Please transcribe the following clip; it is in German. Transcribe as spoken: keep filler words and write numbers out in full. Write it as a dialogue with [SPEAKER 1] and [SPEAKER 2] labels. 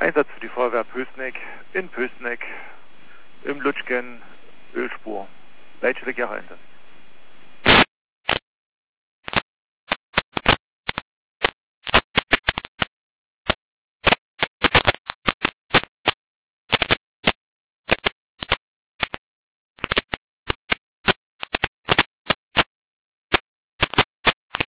[SPEAKER 1] Einsatz für die Feuerwehr Pößneck, in Pößneck, im Lutschgen, Ölspur. Welche Einsatz?